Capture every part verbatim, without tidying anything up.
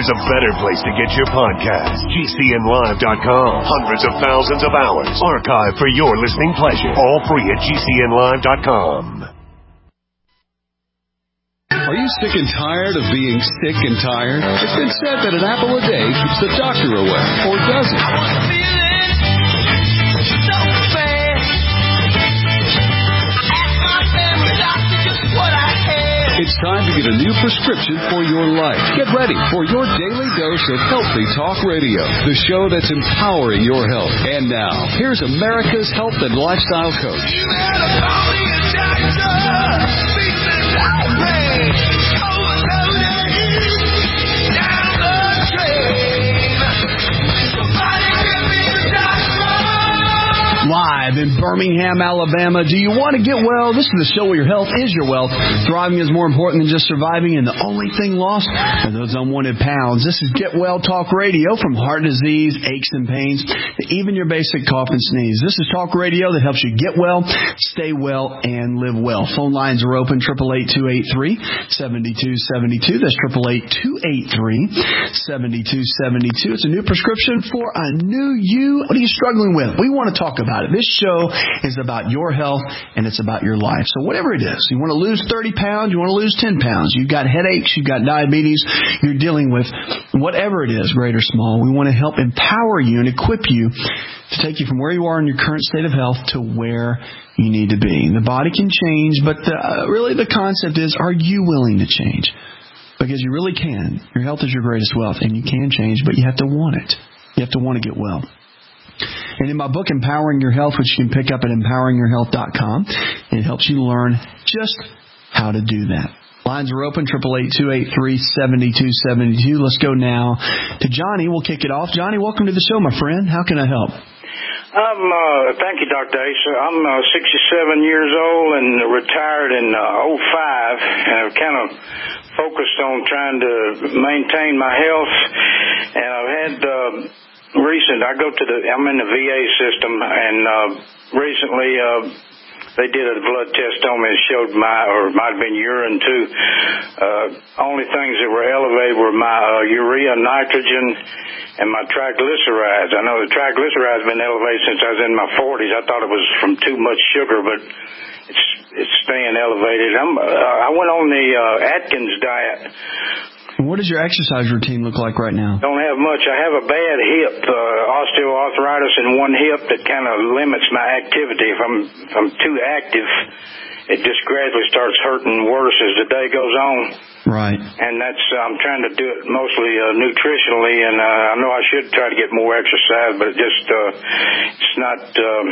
there's a better place to get your podcast. G C N live dot com. Hundreds of thousands of hours archived for your listening pleasure. All free at G C N live dot com. Are you sick and tired of being sick and tired? It's been said that an apple a day keeps the doctor away. Or does it? It's time to get a new prescription for your life. Get ready for your daily dose of Healthy Talk Radio, the show that's empowering your health. And now, here's America's health and lifestyle coach. You better call me a doctor. Beat the pain. Overloaded. Down the drain. Somebody give me a doctor. Live in Birmingham, Alabama. Do you want to get well? This is the show where your health is your wealth. Thriving is more important than just surviving, and the only thing lost are those unwanted pounds. This is Get Well Talk Radio, from heart disease, aches and pains, to even your basic cough and sneeze. This is talk radio that helps you get well, stay well, and live well. Phone lines are open, eight eight eight, two eight three, seven two seven two. That's eight eight eight, two eight three, seven two seven two. It's a new prescription for a new you. What are you struggling with? We want to talk about it. This show is about your health, and it's about your life. So whatever it is, you want to lose thirty pounds, you want to lose ten pounds, you've got headaches, you've got diabetes, you're dealing with whatever it is, great or small, we want to help empower you and equip you to take you from where you are in your current state of health to where you need to be. The body can change, but the, uh, really the concept is, are you willing to change? Because you really can. Your health is your greatest wealth, and you can change, but you have to want it. You have to want to get well. And in my book, Empowering Your Health, which you can pick up at empowering your health dot com, it helps you learn just how to do that. Lines are open, eight eight eight, two eight three, seven two seven two. Let's go now to Johnny. We'll kick it off. Johnny, welcome to the show, my friend. How can I help? I'm, uh, thank you, Doctor Ace. I'm uh, sixty-seven years old and retired in uh, oh five, and I've kind of focused on trying to maintain my health, and I've had... Uh, Recent, I go to the, I'm in the V A system, and uh, recently uh, they did a blood test on me and showed my, or it might have been urine too. Uh, only things that were elevated were my uh, urea, nitrogen, and my triglycerides. I know the triglycerides have been elevated since I was in my forties. I thought it was from too much sugar, but it's it's staying elevated. I'm, uh, I went on the uh, Atkins diet. What does your exercise routine look like right now? Don't have much. I have a bad hip, uh, osteoarthritis in one hip that kind of limits my activity. If I'm if I'm too active, it just gradually starts hurting worse as the day goes on. Right. And that's uh, I'm trying to do it mostly uh, nutritionally, and uh, I know I should try to get more exercise, but it just uh, it's not. Um,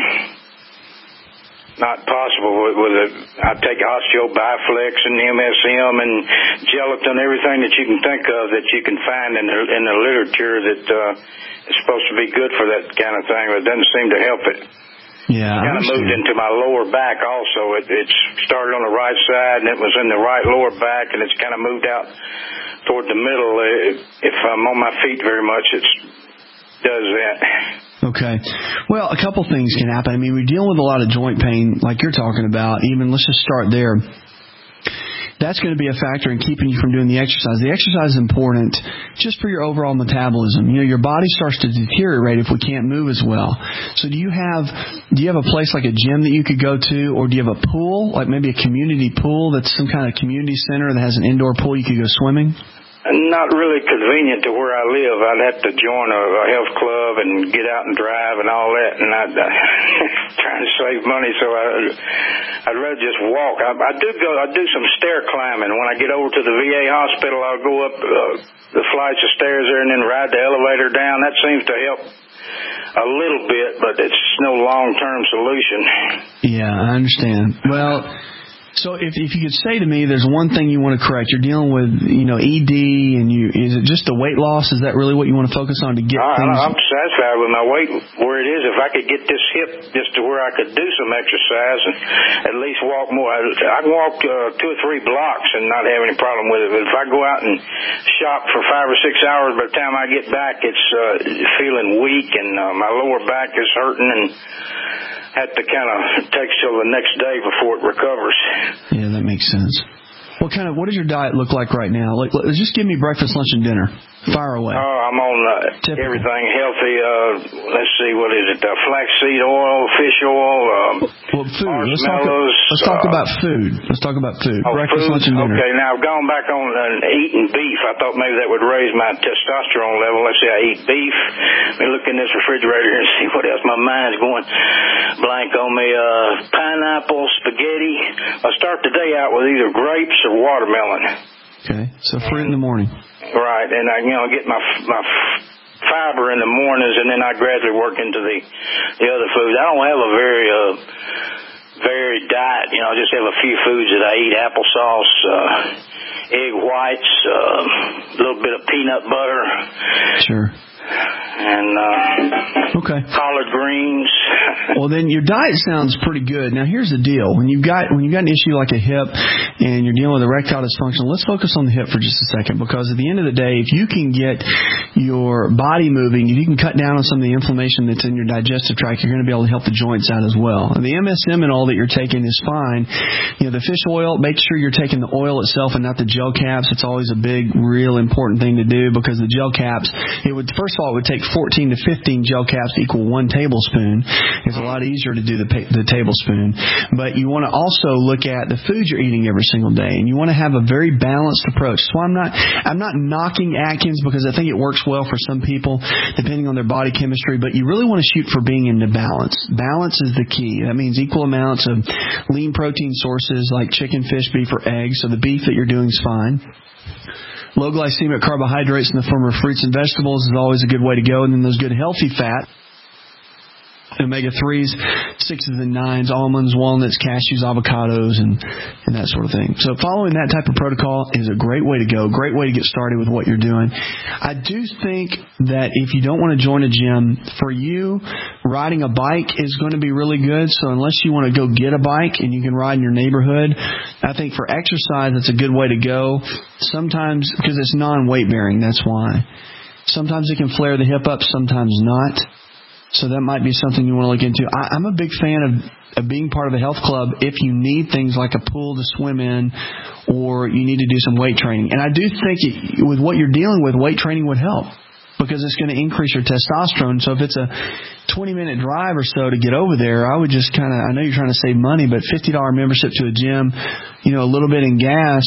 Not possible with, with a, I take Osteo-Biflex and M S M and gelatin, everything that you can think of that you can find in the, in the literature that uh, is supposed to be good for that kind of thing, but it doesn't seem to help it. Yeah, it kind of moved into my lower back also. It, it's started on the right side, and it was in the right lower back, and it's kind of moved out toward the middle. If I'm on my feet very much, it does that. Okay. Well, a couple things can happen. I mean, we're dealing with a lot of joint pain like you're talking about. Even, let's just start there. That's going to be a factor in keeping you from doing the exercise. The exercise is important just for your overall metabolism. You know, your body starts to deteriorate if we can't move as well. So do you have do you have a place like a gym that you could go to, or do you have a pool, like maybe a community pool that's some kind of community center that has an indoor pool you could go swimming? Not really convenient to where I live. I'd have to join a, a health club and get out and drive and all that, and I'd uh, trying to save money, so I, I'd rather just walk. I, I do go. I do some stair climbing. When I get over to the V A hospital, I'll go up uh, the flights of stairs there and then ride the elevator down. That seems to help a little bit, but it's no long-term solution. Yeah, I understand. Well. So if if you could say to me, there's one thing you want to correct. You're dealing with, you know, E D, and you is it just the weight loss? Is that really what you want to focus on to get I, things? I'm satisfied with my weight where it is. If I could get this hip just to where I could do some exercise and at least walk more. I, I can walk uh, two or three blocks and not have any problem with it. But if I go out and shop for five or six hours, by the time I get back, it's uh, feeling weak, and uh, my lower back is hurting, and have to kind of take till the next day before it recovers. Yeah, that makes sense. What kind of what does your diet look like right now? Like, just give me breakfast, lunch, and dinner. Fire away. Oh, I'm on uh, everything healthy. Uh, let's see, what is it? Uh, flaxseed oil, fish oil, um, well, food. Let's talk, let's talk uh, about food. Let's talk about food. Oh, Breakfast, food? lunch, and dinner. Okay, now I've gone back on uh, eating beef. I thought maybe that would raise my testosterone level. Let's say I eat beef. Let me look in this refrigerator and see what else. My mind's going blank on me. Uh, pineapple, spaghetti. I'll start the day out with either grapes or watermelon. Okay, so fruit in the morning. Right, and I, you know, get my my fiber in the mornings, and then I gradually work into the the other foods. I don't have a very uh, varied diet. You know, I just have a few foods that I eat: applesauce, uh, egg whites, uh, a little bit of peanut butter. Sure. And uh, okay, collard greens. Well, then your diet sounds pretty good. Now, here's the deal: when you've got when you've got an issue like a hip, and you're dealing with erectile dysfunction, let's focus on the hip for just a second. Because at the end of the day, if you can get your body moving, if you can cut down on some of the inflammation that's in your digestive tract, you're going to be able to help the joints out as well. And the M S M and all that you're taking is fine. You know, the fish oil, make sure you're taking the oil itself and not the gel caps. It's always a big, real important thing to do, because the gel caps, it would first of all, it would take fourteen to fifteen gel caps to equal one tablespoon. It's a lot easier to do the the tablespoon. But you want to also look at the food you're eating every single day, and you want to have a very balanced approach. So I'm not I'm not knocking Atkins, because I think it works well for some people depending on their body chemistry, but you really want to shoot for being into balance. Balance is the key. That means equal amounts of lean protein sources like chicken, fish, beef, or eggs. So the beef that you're doing is fine. Low glycemic carbohydrates in the form of fruits and vegetables is always a good way to go. And then those good healthy fat, omega threes, sixes and nines, almonds, walnuts, cashews, avocados, and, and that sort of thing. So following that type of protocol is a great way to go, great way to get started with what you're doing. I do think that if you don't want to join a gym, for you, riding a bike is going to be really good. So unless you want to go get a bike and you can ride in your neighborhood, I think for exercise, it's a good way to go. Sometimes, because it's non-weight bearing, that's why. Sometimes it can flare the hip up, sometimes not. So that might be something you want to look into. I, I'm a big fan of, of being part of a health club if you need things like a pool to swim in, or you need to do some weight training. And I do think it, with what you're dealing with, weight training would help, because it's going to increase your testosterone. So if it's a twenty-minute drive or so to get over there, I would just kind of, I know you're trying to save money, but fifty dollars membership to a gym, you know, a little bit in gas,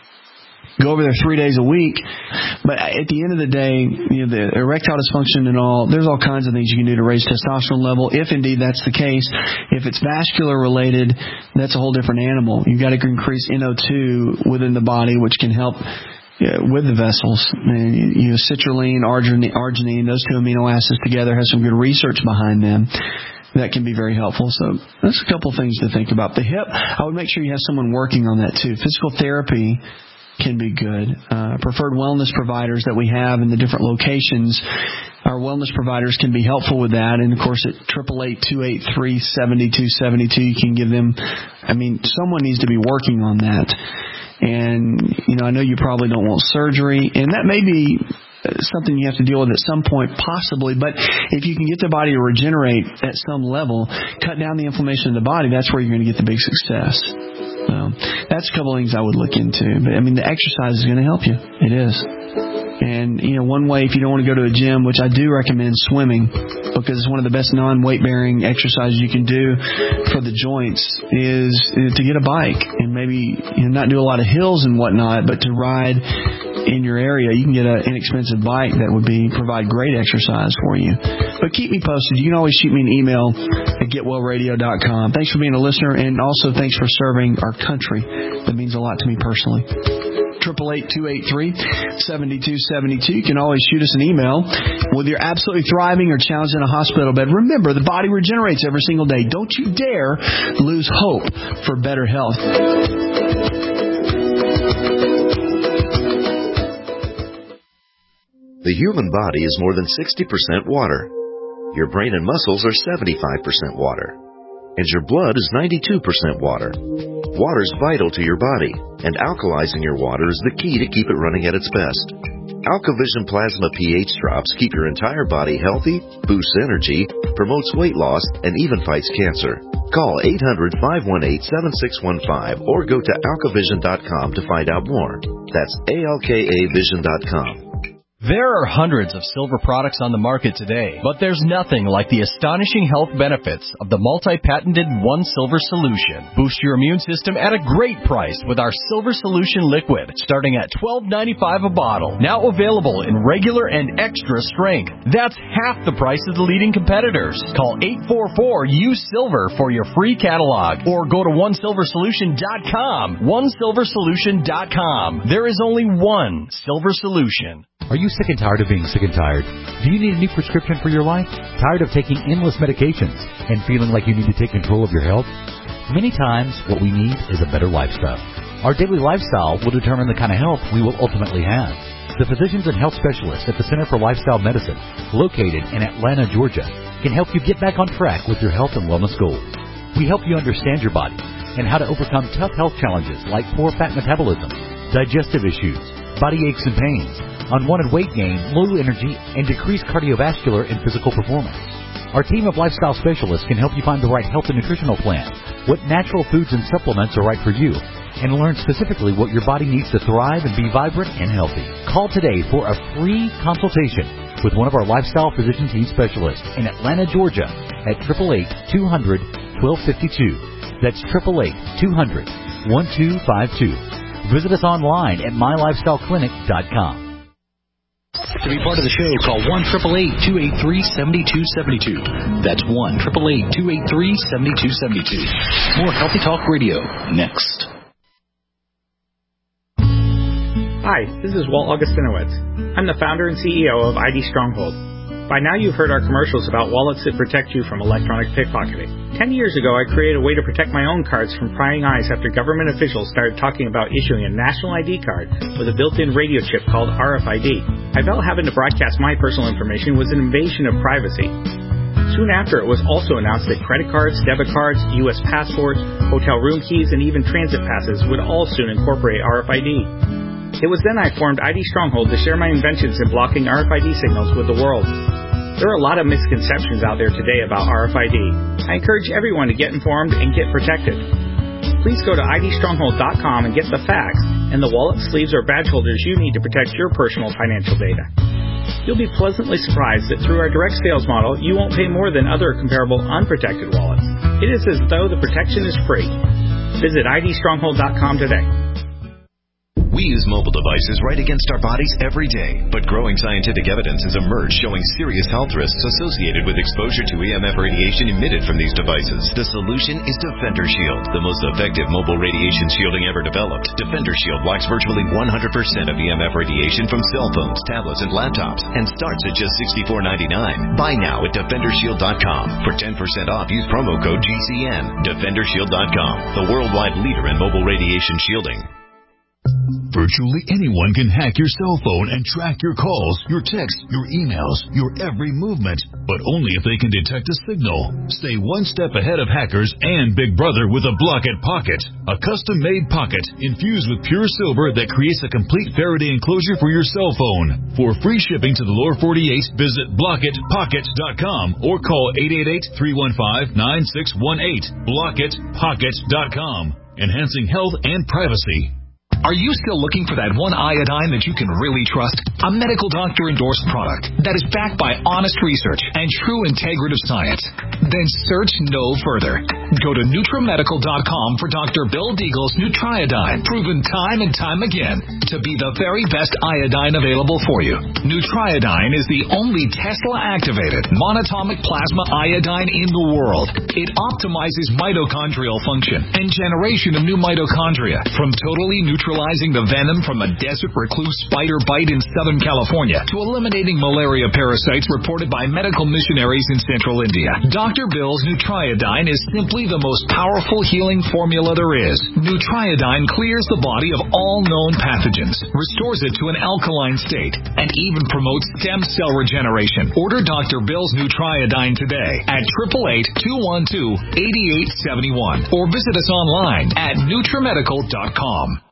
go over there three days a week. But at the end of the day, you know, the erectile dysfunction and all, there's all kinds of things you can do to raise testosterone level, if indeed that's the case. If it's vascular related, that's a whole different animal. You've got to increase N O two within the body, which can help yeah, with the vessels. And, you know, citrulline, arginine, arginine, those two amino acids together have some good research behind them. That can be very helpful. So that's a couple things to think about. The hip, I would make sure you have someone working on that too. Physical therapy can be good. Uh, preferred wellness providers that we have in the different locations, our wellness providers can be helpful with that. And, of course, at eight eight eight, two eight three, seven two seven two, you can give them, I mean, someone needs to be working on that. And, you know, I know you probably don't want surgery, and that may be something you have to deal with at some point, possibly. But if you can get the body to regenerate at some level, cut down the inflammation in the body, that's where you're going to get the big success. So that's a couple of things I would look into. But, I mean, the exercise is going to help you. It is. And, you know, one way, if you don't want to go to a gym, which I do recommend swimming, because it's one of the best non-weight-bearing exercises you can do for the joints, is to get a bike and maybe, you know, not do a lot of hills and whatnot, but to ride in your area. You can get an inexpensive bike that would be provide great exercise for you. But keep me posted. You can always shoot me an email at get well radio dot com. Thanks for being a listener, and also thanks for serving our country. That means a lot to me personally. eight eight eight, two eight three, seven two seven two. You can always shoot us an email. Whether you're absolutely thriving or challenged in a hospital bed, remember, the body regenerates every single day. Don't you dare lose hope for better health. The human body is more than sixty percent water. Your brain and muscles are seventy-five percent water. And your blood is ninety-two percent water. Water is vital to your body, and alkalizing your water is the key to keep it running at its best. AlkaVision Plasma pH drops keep your entire body healthy, boosts energy, promotes weight loss, and even fights cancer. Call eight hundred, five one eight, seven six one five or go to alka vision dot com to find out more. That's A L K A vision dot com. There are hundreds of silver products on the market today, but there's nothing like the astonishing health benefits of the multi-patented One Silver Solution. Boost your immune system at a great price with our Silver Solution Liquid, starting at twelve ninety-five a bottle. Now available in regular and extra strength. That's half the price of the leading competitors. Call eight four four U SILVER for your free catalog, or go to one silver solution dot com. one silver solution dot com. There is only one Silver Solution. Are you sick and tired of being sick and tired? Do you need a new prescription for your life? Tired of taking endless medications and feeling like you need to take control of your health? Many times, what we need is a better lifestyle. Our daily lifestyle will determine the kind of health we will ultimately have. The physicians and health specialists at the Center for Lifestyle Medicine, located in Atlanta, Georgia, can help you get back on track with your health and wellness goals. We help you understand your body and how to overcome tough health challenges like poor fat metabolism, digestive issues, body aches and pains, unwanted weight gain, low energy, and decreased cardiovascular and physical performance. Our team of lifestyle specialists can help you find the right health and nutritional plan, what natural foods and supplements are right for you, and learn specifically what your body needs to thrive and be vibrant and healthy. Call today for a free consultation with one of our lifestyle physician team specialists in Atlanta, Georgia at eight eight eight, two hundred, twelve fifty-two. That's eight eight eight, two hundred, twelve fifty-two. Visit us online at my lifestyle clinic dot com. To be part of the show, call one eight eight eight, two eight three, seven two seven two. That's one eight eight eight, two eight three, seven two seven two. More Healthy Talk Radio next. Hi, this is Walt Augustinowitz. I'm the founder and C E O of I D Stronghold. By now you've heard our commercials about wallets that protect you from electronic pickpocketing. Ten years ago, I created a way to protect my own cards from prying eyes after government officials started talking about issuing a national I D card with a built-in radio chip called R F I D. I felt having to broadcast my personal information was an invasion of privacy. Soon after, it was also announced that credit cards, debit cards, U S passports, hotel room keys, and even transit passes would all soon incorporate R F I D. It was then I formed I D Stronghold to share my inventions in blocking R F I D signals with the world. There are a lot of misconceptions out there today about R F I D. I encourage everyone to get informed and get protected. Please go to I D stronghold dot com and get the facts and the wallet, sleeves, or badge holders you need to protect your personal financial data. You'll be pleasantly surprised that through our direct sales model, you won't pay more than other comparable unprotected wallets. It is as though the protection is free. Visit I D stronghold dot com today. We use mobile devices right against our bodies every day, but growing scientific evidence has emerged showing serious health risks associated with exposure to E M F radiation emitted from these devices. The solution is Defender Shield, the most effective mobile radiation shielding ever developed. Defender Shield blocks virtually one hundred percent of E M F radiation from cell phones, tablets, and laptops, and starts at just sixty-four ninety-nine. Buy now at defender shield dot com. For ten percent off, use promo code G C N. defender shield dot com, the worldwide leader in mobile radiation shielding. Virtually anyone can hack your cell phone and track your calls, your texts, your emails, your every movement, but only if they can detect a signal. Stay one step ahead of hackers and Big Brother with a Blockit Pocket, a custom-made pocket infused with pure silver that creates a complete Faraday enclosure for your cell phone. For free shipping to the lower forty-eight, visit blockit pocket dot com or call eight eight eight, three one five, nine six one eight. blockit pocket dot com, enhancing health and privacy. Are you still looking for that one iodine that you can really trust? A medical doctor endorsed product that is backed by honest research and true integrative science? Then search no further. Go to nutramedical dot com for Doctor Bill Deagle's Nutriodine, proven time and time again to be the very best iodine available for you. Nutriodine is the only Tesla-activated monatomic plasma iodine in the world. It optimizes mitochondrial function and generation of new mitochondria from totally neutral neutralizing the venom from a desert recluse spider bite in Southern California to eliminating malaria parasites reported by medical missionaries in central India. Doctor Bill's Nutriodine is simply the most powerful healing formula there is. Nutriodine clears the body of all known pathogens, restores it to an alkaline state, and even promotes stem cell regeneration. Order Doctor Bill's Nutriodine today at eight eight eight, two one two, eight eight seven one or visit us online at nutramedical dot com.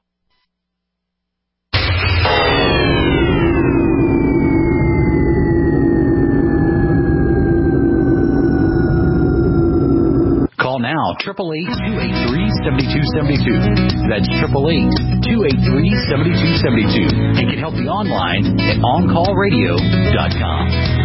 Call now now, eight eight eight, two eight three, seven two seven two. That's eight eight eight, two eight three, seven two seven two. And can help you online at on call radio dot com.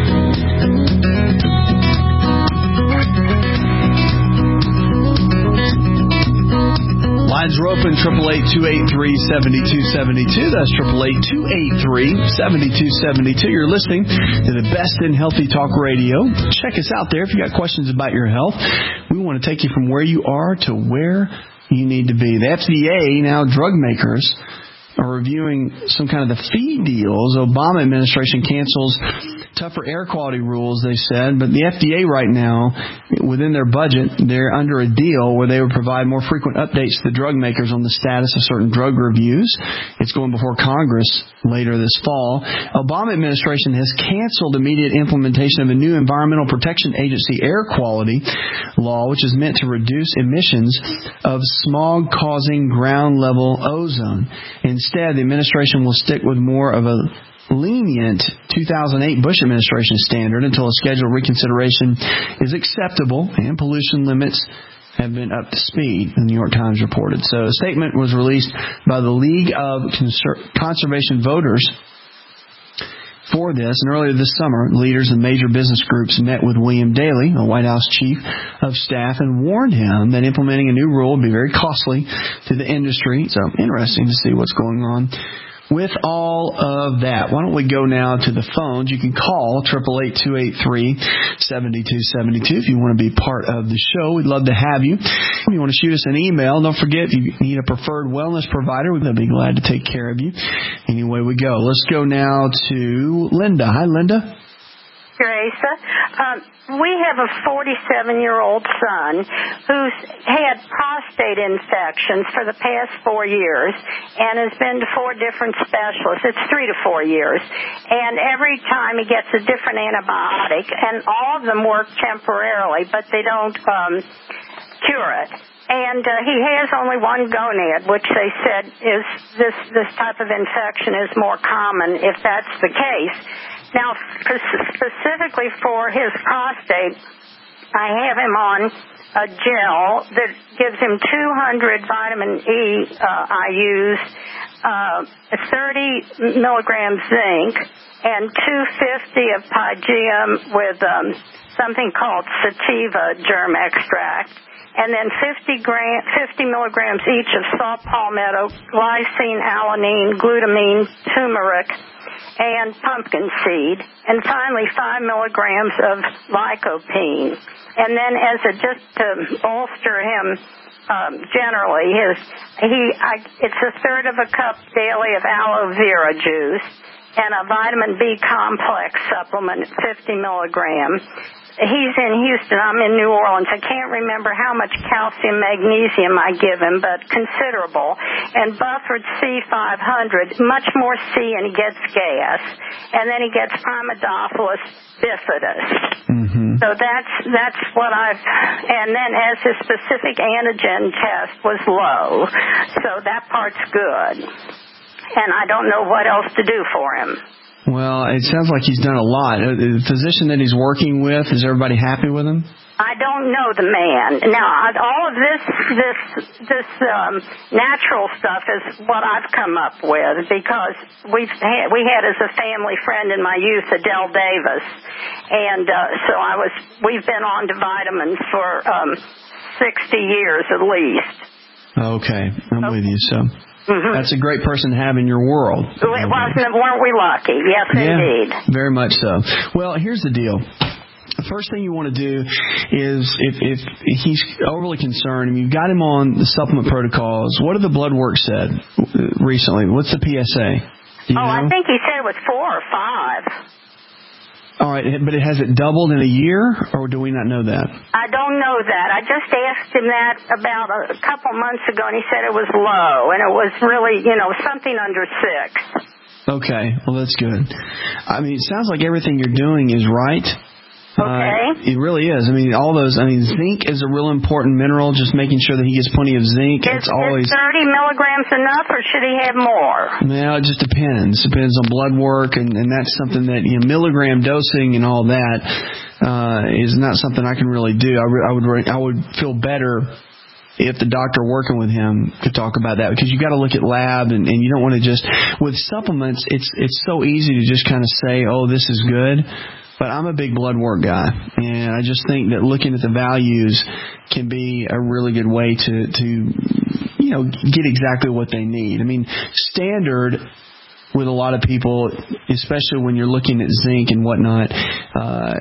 Lines are open, eight eight eight, two eight three, seven two seven two. That's eight eight eight, two eight three, seven two seven two. You're listening to the best in Healthy Talk Radio. Check us out there if you got questions about your health. We want to take you from where you are to where you need to be. The F D A, now drug makers, are reviewing some kind of the fee deals. Obama administration cancels tougher air quality rules, they said, but the F D A right now, within their budget, they're under a deal where they would provide more frequent updates to the drug makers on the status of certain drug reviews. It's going before Congress later this fall. Obama administration has canceled immediate implementation of a new Environmental Protection Agency air quality law, which is meant to reduce emissions of smog-causing ground-level ozone. Instead, the administration will stick with more of a lenient two thousand eight Bush administration standard until a scheduled reconsideration is acceptable and pollution limits have been up to speed, the New York Times reported. So a statement was released by the League of Conser- Conservation Voters for this, and earlier this summer, leaders of major business groups met with William Daley, the White House chief of staff, and warned him that implementing a new rule would be very costly to the industry. So interesting to see what's going on with all of that. Why don't we go now to the phones? You can call eight eight eight, two eight three, seven two seven two if you want to be part of the show. We'd love to have you. If you want to shoot us an email, don't forget, if you need a preferred wellness provider, we'd be glad to take care of you. Anyway, we go. Let's go now to Linda. Hi, Linda. Teresa. Um, we have a forty-seven-year-old son who's had prostate infections for the past four years and has been to four different specialists. It's three to four years. And every time he gets a different antibiotic, and all of them work temporarily, but they don't um, cure it. And uh, he has only one gonad, which they said is this, this type of infection is more common if that's the case. Now, specifically for his prostate, I have him on a gel that gives him two hundred vitamin E uh, I U's, uh, thirty milligrams zinc, and two hundred fifty of Pygeum with um, something called sativa germ extract, and then fifty, gram, fifty milligrams each of saw palmetto, lysine, alanine, glutamine, turmeric, and pumpkin seed, and finally five milligrams of lycopene. And then as a, just to bolster him um, generally, his he I, it's a third of a cup daily of aloe vera juice and a vitamin B complex supplement, fifty milligrams. He's in Houston. I'm in New Orleans. I can't remember how much calcium, magnesium I give him, but considerable. And Buffered C five hundred, much more C, and he gets gas. And then he gets Primodophilus bifidus. Mm-hmm. So that's that's what I've. And then as his specific antigen test was low, so that part's good. And I don't know what else to do for him. Well, it sounds like he's done a lot. The physician that he's working with, is everybody happy with him? I don't know the man. Now, all of this this this um, natural stuff is what I've come up with because we've had, we had as a family friend in my youth Adele Davis, and uh, so I was we've been on to vitamins for um, sixty years at least. Okay, I'm okay. with you. So. Mm-hmm. That's a great person to have in your world. It wasn't, weren't we lucky? Yes, yeah, indeed. Very much so. Well, here's the deal. The first thing you want to do is, if, if he's overly concerned and you've got him on the supplement protocols, what have the blood work said recently? What's the P S A? Oh, know? I think he said it was four or five. All right, but it has it doubled in a year, or do we not know that? I don't know that. I just asked him that about a couple months ago, and he said it was low, and it was really, you know, something under six. Okay, well, that's good. I mean, it sounds like everything you're doing is right. Okay. Uh, it really is. I mean, all those, I mean, zinc is a real important mineral, just making sure that he gets plenty of zinc. Is, it's always, is thirty milligrams enough, or should he have more? Well, it just depends. Depends on blood work, and, and that's something that, you know, milligram dosing and all that. uh, is not something I can really do. I, re- I would I would feel better if the doctor working with him could talk about that, because you got to look at lab, and, and you don't want to just with supplements. It's it's so easy to just kind of say, oh, this is good. But I'm a big blood work guy, and I just think that looking at the values can be a really good way to, to you know, get exactly what they need. I mean, standard with a lot of people, especially when you're looking at zinc and whatnot, uh,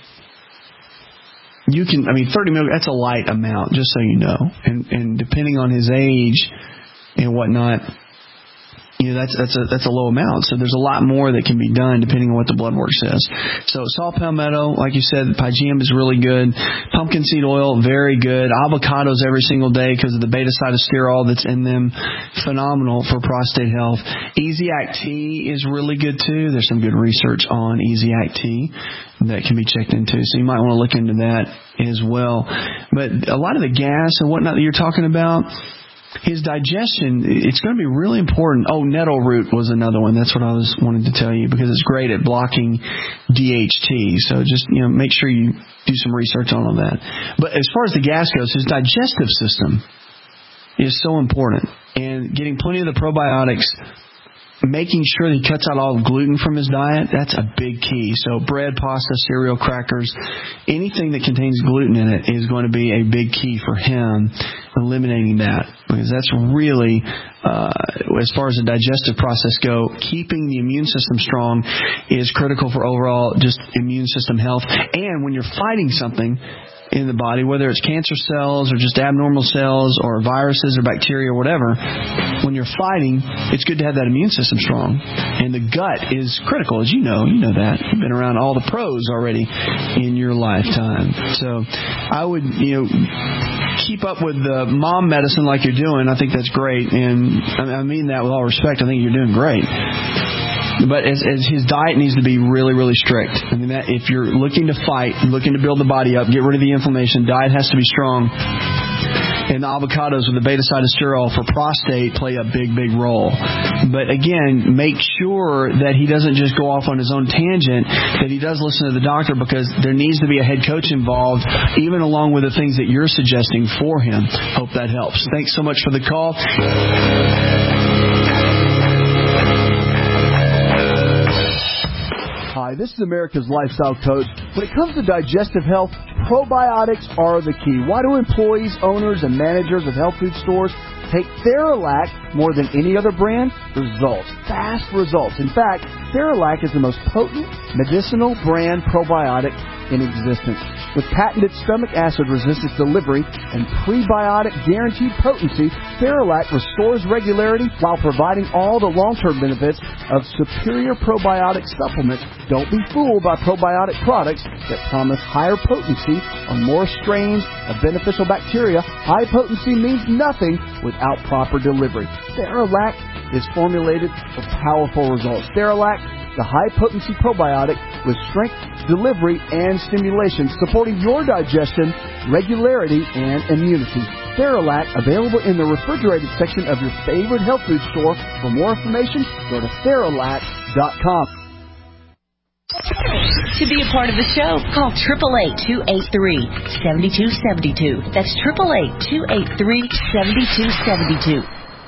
you can, I mean, thirty milligrams, that's a light amount, just so you know. And, and depending on his age and whatnot, you know, that's that's a that's a low amount. So there's a lot more that can be done depending on what the blood work says. So saw palmetto, like you said, Pygeum is really good. Pumpkin seed oil, very good. Avocados every single day because of the beta-cytosterol that's in them. Phenomenal for prostate health. Easy-Act T is really good too. There's some good research on Easy-Act T that can be checked into. So you might want to look into that as well. But a lot of the gas and whatnot that you're talking about, his digestion, it's going to be really important. Oh, nettle root was another one. That's what I was wanting to tell you, because it's great at blocking D H T. So just, you know, make sure you do some research on all that. But as far as the gas goes, his digestive system is so important. And getting plenty of the probiotics, making sure that he cuts out all the gluten from his diet, that's a big key. So bread, pasta, cereal, crackers, anything that contains gluten in it is going to be a big key for him, eliminating that. Because that's really, uh, as far as the digestive process go, keeping the immune system strong is critical for overall just immune system health. And when you're fighting something in the body, whether it's cancer cells or just abnormal cells or viruses or bacteria or whatever, when you're fighting, it's good to have that immune system strong. And the gut is critical, as you know. You know that. You've been around all the pros already in your lifetime. So I would, you know, keep up with the mom medicine like you're doing. I think that's great. And I mean that with all respect. I think you're doing great. But as, as his diet needs to be really, really strict. I mean, that if you're looking to fight, looking to build the body up, get rid of the inflammation, diet has to be strong. And the avocados with the beta-cytosterol for prostate play a big, big role. But again, make sure that he doesn't just go off on his own tangent, that he does listen to the doctor, because there needs to be a head coach involved, even along with the things that you're suggesting for him. Hope that helps. Thanks so much for the call. Hi, this is America's Lifestyle Coach. When it comes to digestive health, probiotics are the key. Why do employees, owners, and managers of health food stores take Theralac more than any other brand? Results. Fast results. In fact, Theralac is the most potent medicinal brand probiotic in existence. With patented stomach acid resistance delivery and prebiotic guaranteed potency, Theralac restores regularity while providing all the long-term benefits of superior probiotic supplements. Don't be fooled by probiotic products that promise higher potency on more strains of beneficial bacteria. High potency means nothing without proper delivery. Theralac is formulated for powerful results. Theralac, the high-potency probiotic with strength, delivery, and stimulation, supporting your digestion, regularity, and immunity. Theralac, available in the refrigerated section of your favorite health food store. For more information, go to Theralac dot com. To be a part of the show, call eight eight eight, two eight three, seven two seven two. That's eight eight eight, two eight three, seven two seven two.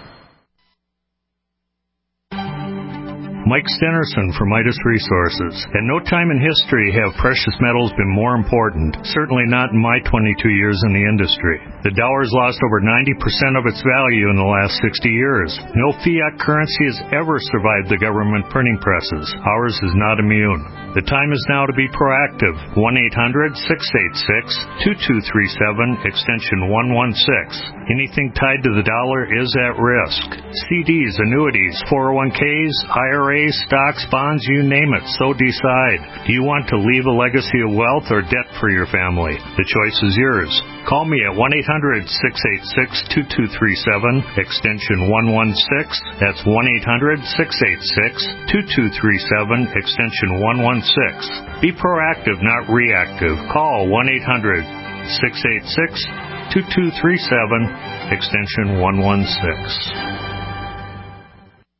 Mike Stenerson from Midas Resources. At no time in history have precious metals been more important, certainly not in my twenty-two years in the industry. The dollar has lost over ninety percent of its value in the last sixty years. No fiat currency has ever survived the government printing presses. Ours is not immune. The time is now to be proactive. one eight hundred, six eight six, two two three seven, extension one one six. Anything tied to the dollar is at risk. C Ds, annuities, four oh one k's, I R As, stocks, bonds, you name it, so decide. Do you want to leave a legacy of wealth or debt for your family? The choice is yours. Call me at one eight hundred, six eight six, two two three seven, extension one one six. That's one eight hundred, six eight six, two two three seven, extension one one six. Be proactive, not reactive. Call one eight hundred, six eight six, two two three seven, extension one one six.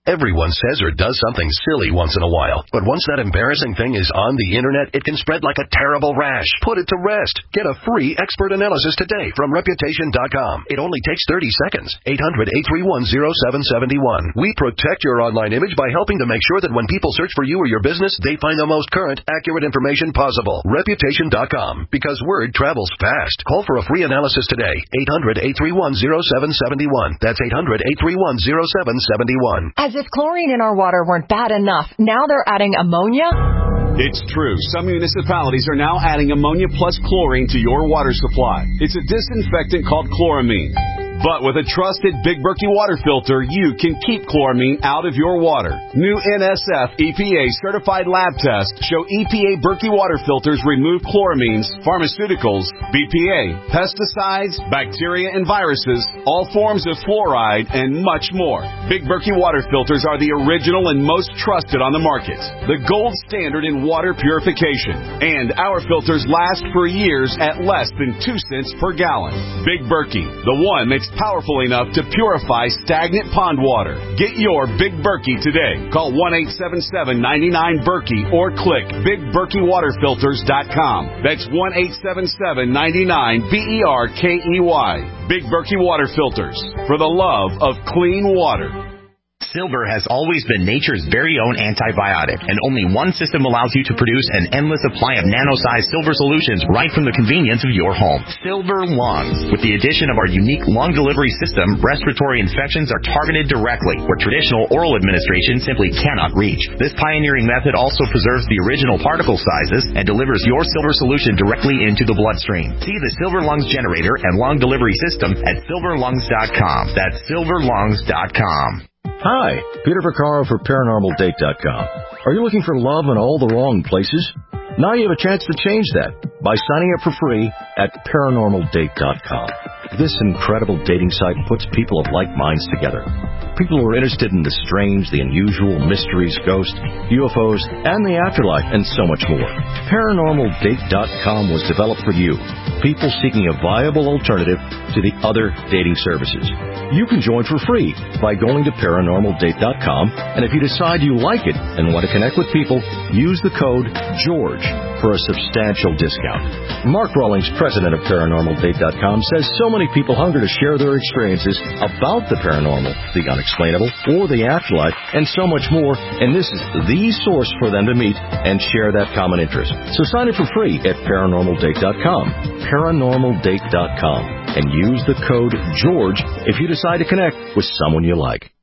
Everyone says or does something silly once in a while, but once that embarrassing thing is on the internet, it can spread like a terrible rash. Put it to rest. Get a free expert analysis today from Reputation dot com. It only takes thirty seconds. eight hundred, eight three one, oh seven seven one. We protect your online image by helping to make sure that when people search for you or your business, they find the most current, accurate information possible. Reputation dot com. Because word travels fast. Call for a free analysis today. eight hundred, eight three one, oh seven seven one. That's eight hundred, eight three one, oh seven seven one. As if chlorine in our water weren't bad enough, now they're adding ammonia? It's true. Some municipalities are now adding ammonia plus chlorine to your water supply. It's a disinfectant called chloramine. But with a trusted Big Berkey water filter, you can keep chloramine out of your water. New N S F E P A certified lab tests show E P A Berkey water filters remove chloramines, pharmaceuticals, B P A, pesticides, bacteria and viruses, all forms of fluoride, and much more. Big Berkey water filters are the original and most trusted on the market. The gold standard in water purification. And our filters last for years at less than two cents per gallon. Big Berkey, the one that's powerful enough to purify stagnant pond water. Get your Big Berkey today. Call one eight seven seven, nine nine, Berkey or click big berkey water filters dot com. That's one eight seven seven, nine nine, B E R K E Y. Big Berkey Water Filters. For the love of clean water. Silver has always been nature's very own antibiotic, and only one system allows you to produce an endless supply of nano-sized silver solutions right from the convenience of your home. Silver Lungs. With the addition of our unique lung delivery system, respiratory infections are targeted directly, where traditional oral administration simply cannot reach. This pioneering method also preserves the original particle sizes and delivers your silver solution directly into the bloodstream. See the Silver Lungs generator and lung delivery system at silver lungs dot com. That's silver lungs dot com. Hi, Peter Vaccaro for paranormal date dot com. Are you looking for love in all the wrong places? Now you have a chance to change that by signing up for free at paranormal date dot com. This incredible dating site puts people of like minds together. People who are interested in the strange, the unusual, mysteries, ghosts, U F Os, and the afterlife, and so much more. paranormal date dot com was developed for you, people seeking a viable alternative to the other dating services. You can join for free by going to paranormal date dot com, and if you decide you like it and want to connect with people, use the code GEORGE for a substantial discount. Mark Rawlings, president of paranormal date dot com, says so many people hunger to share their experiences about the paranormal, the unexplainable, or the afterlife, and so much more, and this is the source for them to meet and share that common interest. So sign up for free at paranormal date dot com, paranormal date dot com, and use the code GEORGE if you decide to connect with someone you like.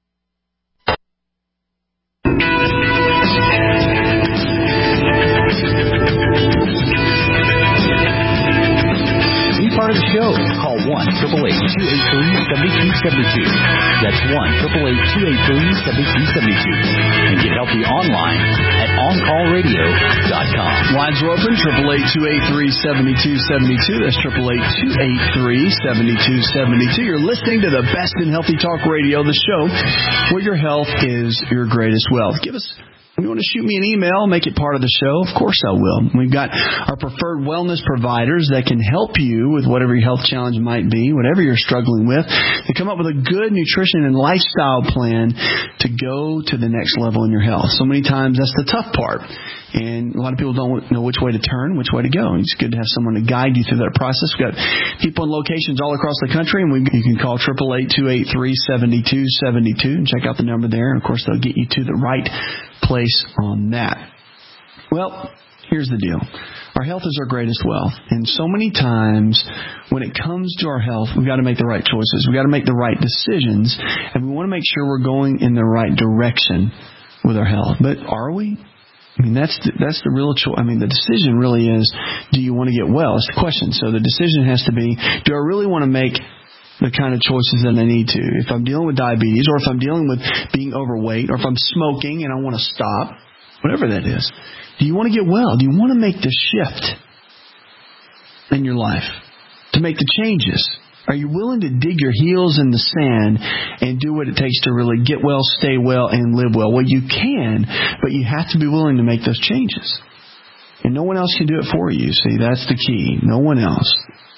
Part of the show. Call one, eight eight eight, two eight three, seven two seven two. That's one, eight eight eight, two eight three, seven two seven two. And get healthy online at on call radio dot com. Lines are open, eight eight eight, two eight three, seven two seven two. That's eight eight eight, two eight three, seven two seven two. You're listening to the best in Healthy Talk Radio, the show where your health is your greatest wealth. Give us If you want to shoot me an email, make it part of the show, of course I will. We've got our preferred wellness providers that can help you with whatever your health challenge might be, whatever you're struggling with. They come up with a good nutrition and lifestyle plan to go to the next level in your health. So many times that's the tough part. And a lot of people don't know which way to turn, which way to go. And it's good to have someone to guide you through that process. We've got people in locations all across the country, and we, you can call eight eight eight, two eight three, seven two seven two and check out the number there. And, of course, they'll get you to the right place on that. Well, here's the deal. Our health is our greatest wealth. And so many times when it comes to our health, we've got to make the right choices. We've got to make the right decisions. And we want to make sure we're going in the right direction with our health. But are we? I mean, that's the, that's the real choice. I mean, the decision really is, do you want to get well? It's the question. So the decision has to be, do I really want to make the kind of choices that I need to? If I'm dealing with diabetes, or if I'm dealing with being overweight, or if I'm smoking and I want to stop, whatever that is, do you want to get well? Do you want to make the shift in your life, to make the changes? Are you willing to dig your heels in the sand and do what it takes to really get well, stay well, and live well? Well, you can, but you have to be willing to make those changes. And no one else can do it for you. See, that's the key. No one else.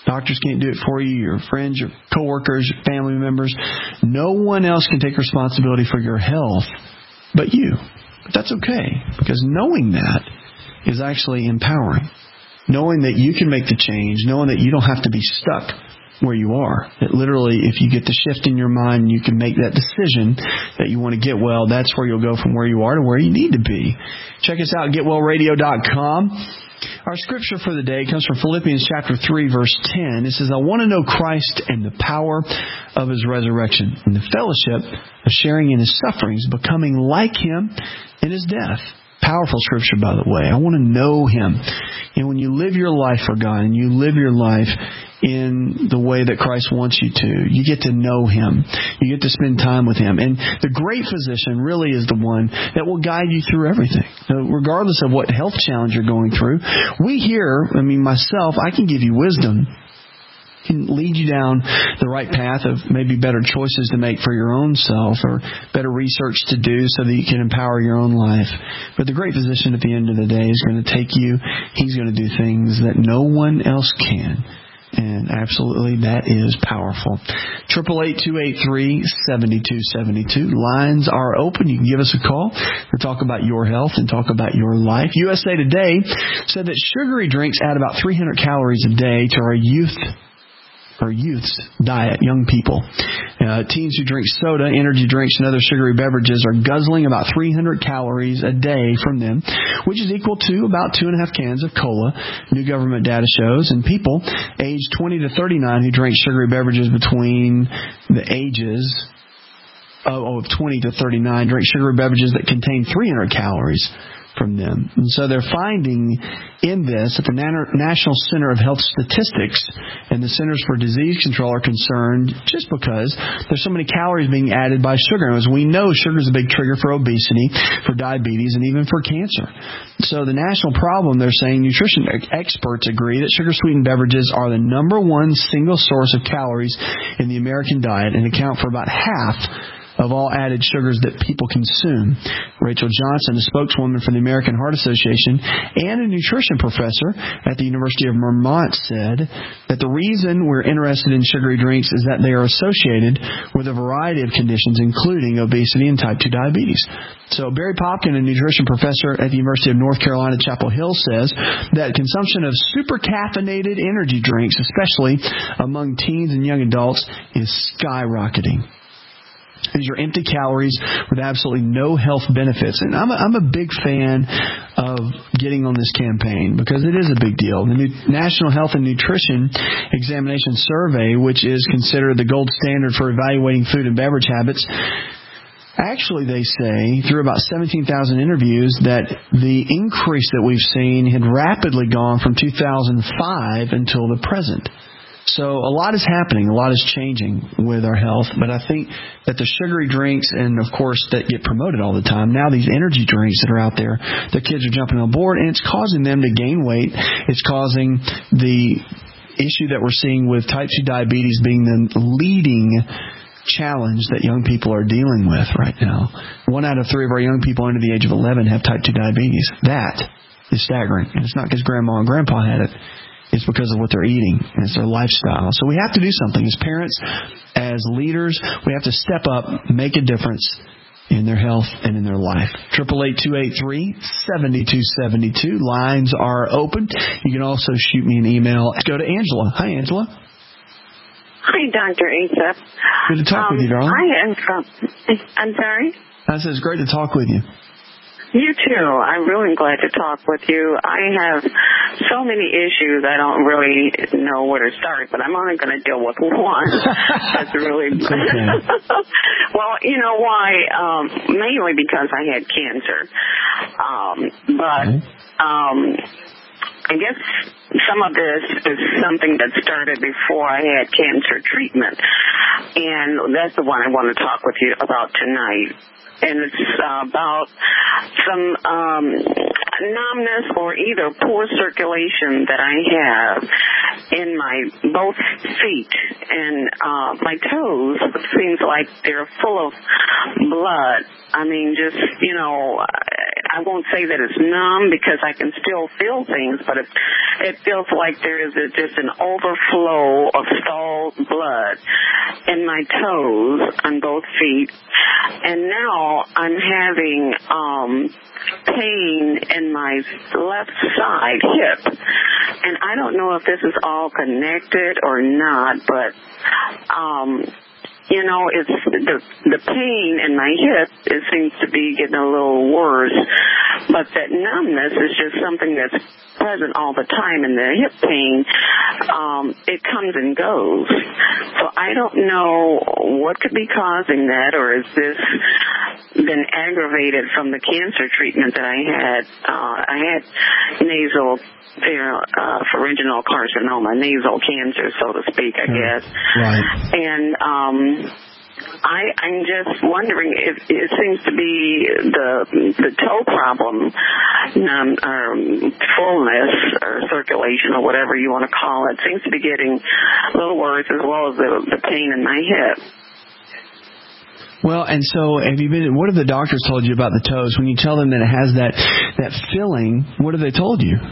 Doctors can't do it for you. Your friends, your coworkers, your family members. No one else can take responsibility for your health but you. But that's okay, because knowing that is actually empowering. Knowing that you can make the change, knowing that you don't have to be stuck where you are. That literally, if you get the shift in your mind, you can make that decision that you want to get well. That's where you'll go from where you are to where you need to be. Check us out, get well radio dot com. Our scripture for the day comes from Philippians chapter three, verse ten. It says, I want to know Christ and the power of His resurrection and the fellowship of sharing in His sufferings, becoming like Him in His death. Powerful scripture, by the way. I want to know Him. And when you live your life for God and you live your life in the way that Christ wants you to, you get to know Him. You get to spend time with Him. And the great physician really is the one that will guide you through everything. So regardless of what health challenge you're going through, we here, I mean, myself, I can give you wisdom. Can lead you down the right path of maybe better choices to make for your own self or better research to do so that you can empower your own life. But the great physician at the end of the day is going to take you. He's going to do things that no one else can. And absolutely, that is powerful. eight eight eight, two eight three, seven two seven two. Lines are open. You can give us a call to talk about your health and talk about your life. U S A Today said that sugary drinks add about three hundred calories a day to our youth or youth's diet, young people. Uh, teens who drink soda, energy drinks, and other sugary beverages are guzzling about three hundred calories a day from them, which is equal to about two and a half cans of cola, new government data shows. And people aged twenty to thirty-nine who drink sugary beverages between the ages of, of twenty to thirty-nine drink sugary beverages that contain three hundred calories from them. And so they're finding in this that the National Center of Health Statistics and the Centers for Disease Control are concerned just because there's so many calories being added by sugar. And as we know, sugar is a big trigger for obesity, for diabetes, and even for cancer. So the national problem, they're saying, nutrition experts agree that sugar-sweetened beverages are the number one single source of calories in the American diet and account for about half of all added sugars that people consume. Rachel Johnson, a spokeswoman for the American Heart Association and a nutrition professor at the University of Vermont, said that the reason we're interested in sugary drinks is that they are associated with a variety of conditions, including obesity and type two diabetes. So Barry Popkin, a nutrition professor at the University of North Carolina, Chapel Hill, says that consumption of super caffeinated energy drinks, especially among teens and young adults, is skyrocketing. These are empty calories with absolutely no health benefits. And I'm a, I'm a big fan of getting on this campaign because it is a big deal. The New National Health and Nutrition Examination Survey, which is considered the gold standard for evaluating food and beverage habits, actually, they say, through about seventeen thousand interviews, that the increase that we've seen had rapidly gone from two thousand five until the present. So a lot is happening, a lot is changing with our health, but I think that the sugary drinks, and of course that get promoted all the time, now these energy drinks that are out there, the kids are jumping on board, and it's causing them to gain weight. It's causing the issue that we're seeing with type two diabetes being the leading challenge that young people are dealing with right now. One out of three of our young people under the age of eleven have type two diabetes. That is staggering, and it's not because grandma and grandpa had it. It's because of what they're eating. And it's their lifestyle. So we have to do something. As parents, as leaders, we have to step up, make a difference in their health and in their life. eight eight eight, two eight three, seven two seven two. Lines are open. You can also shoot me an email. Go to Angela. Hi, Angela. Hi, Doctor Asa. Good to talk um, with you, darling. I am from... I'm sorry? I said it's great to talk with you. You too. I'm really glad to talk with you. I have so many issues I don't really know where to start, but I'm only going to deal with one. That's really... okay. Well, you know why? Um, mainly because I had cancer. Um, but um, I guess some of this is something that started before I had cancer treatment. And that's the one I want to talk with you about tonight. And it's uh, about some um, numbness or either poor circulation that I have in my both feet. And uh, my toes seems like they're full of blood. I mean, just, you know, I won't say that it's numb because I can still feel things, but it, it feels like there is a, just an overflow of stalled blood in my toes on both feet. And now I'm having um, pain in my left side hip. And I don't know if this is all connected or not, but... Um, You know, it's the the pain in my hip. It seems to be getting a little worse, but that numbness is just something that's present all the time. And the hip pain, um, it comes and goes. So I don't know what could be causing that, or is this been aggravated from the cancer treatment that I had? Uh, I had nasal. Uh, pharyngeal carcinoma, nasal cancer, so to speak, I guess. Right. And um, I, I'm just wondering if it seems to be the the toe problem, um, or fullness or circulation or whatever you want to call it, seems to be getting a little worse, as well as the, the pain in my hip. Well, and so have you been? What have the doctors told you about the toes? When you tell them that it has that that filling, what have they told you?